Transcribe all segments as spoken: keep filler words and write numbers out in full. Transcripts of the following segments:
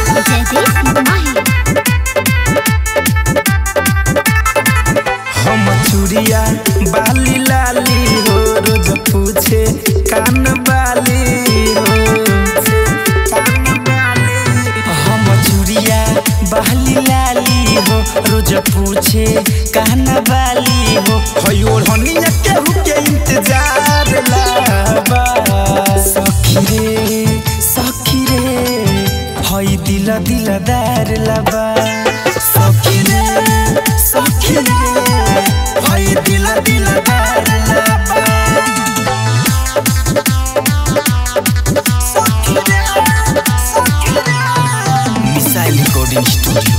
हम चूड़िया बाली लाली हो रोज पूछे कान बाली हो हम चूड़िया बाली लाली हो रोज पूछे कान बाली हो हयोर हनिया केहू के इंतजार लाबा सखी रे सखी रे हई दिल दिलदार लाबा सखी रे सखी रे हई दिल दिलदार लाबा सखी रे सखी रे मिसाइल रिकॉर्डिंग स्टूडियो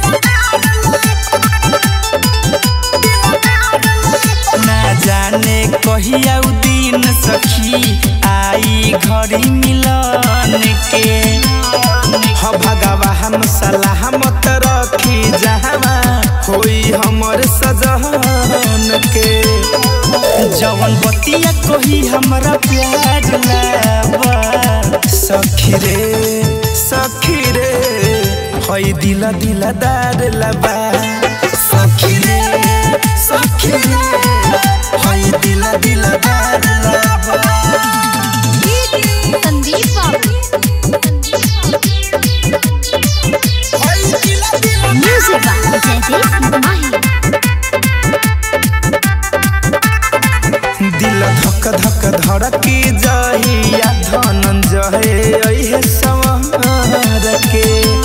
ना जाने कहिया उ दिन सखी आई घड़ी मिलन के ह भगवान सलाह मत रखी जहवा होई हमर सजन के जवन बतिया कोही हमरा प्यार लाबा सखी रे सखी रे हई दिल दिलदार लाबा सखी रे सखी रे हई दिल दिलदार लाबा संदीप म्यूजिक दिल धक धक धड़की जहिया धनंजय अइहे सवार के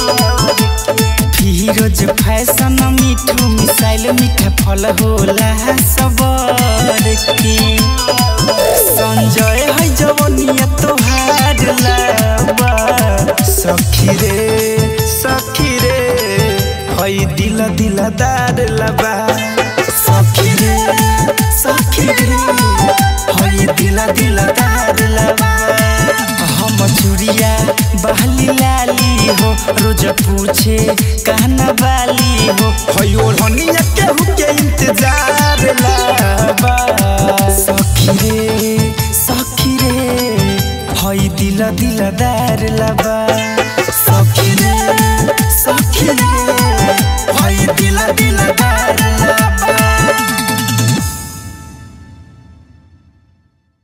फिरोज फैशन मिठू मिसाइल मीठा फल होला सबर की संजय है जवनिया तोहार लाबा सखी रे सखी रे हई दिल दिलदार लाबा सखी रे सखी रे हई दिल दिलदार लाबा हम चूड़िया बाली लाली हो रोज पूछे कहना बाली हो हयोर हनिया केहू के इंतजार लाबा सखी रे सखी रे हई दिल दिलदार लाबा सखी रे सखी रे हई दिल दिलदार